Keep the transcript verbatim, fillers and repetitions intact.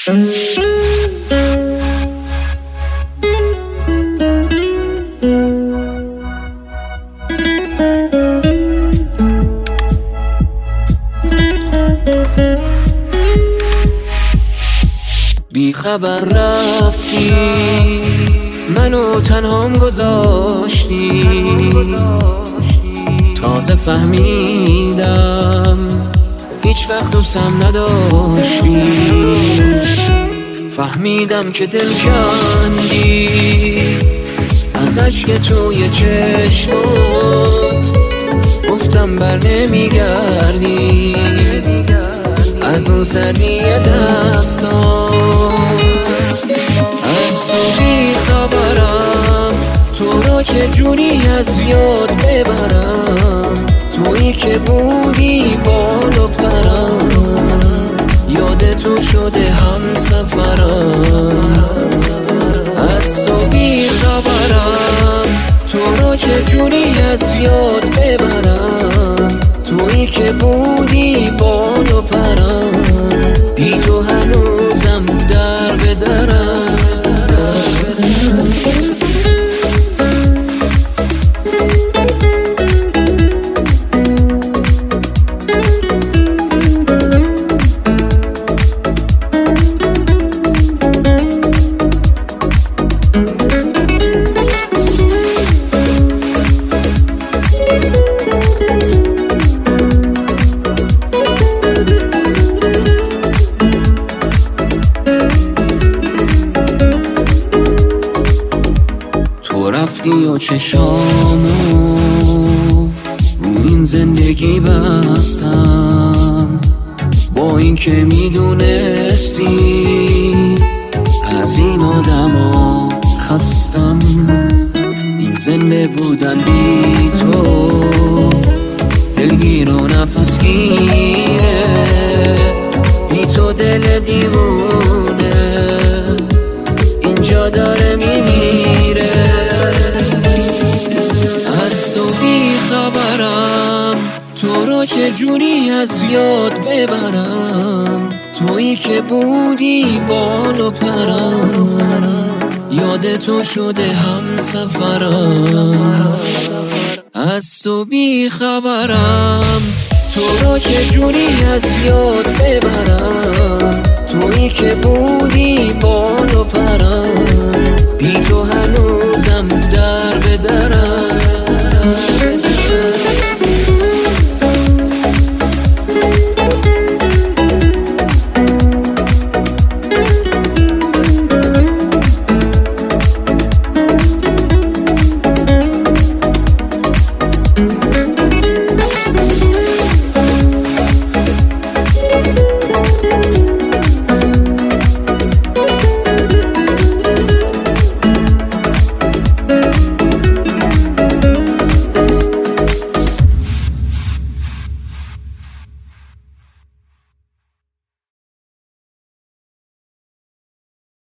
بی خبر رفتی، منو تنهام گذاشتی، تازه فهمیدم هیچ وقت دوستم نداشتی. فهمیدم که دل کندی از اشک توی چشمات، گفتم بر نمیگردی از اون سردی دستات. از تو بی خبرم، تو را چجوری از یاد ببرم، تویی که بودی بال و پرم، یاد تو شده هم سفرم. از تو بی خبرم، تو را چجوری از یاد ببرم، تویی که بودی بال و پرم، بی تو هنوزم در به درم. تو رفتی و چشامو رو این زندگی بستم، با این که میدونستی از این آدما خستم. این زنده بودن بی تو دلگیر و نفس گیره، بی تو دل دیوونه اینجا داره میمیره. از تو بی خبرم، تو رو چجوری از یاد ببرم، تویی که بودی بال و پرم، یاد تو شده هم سفرم. از تو بی خبرم، تو رو چجوری از یاد ببرم،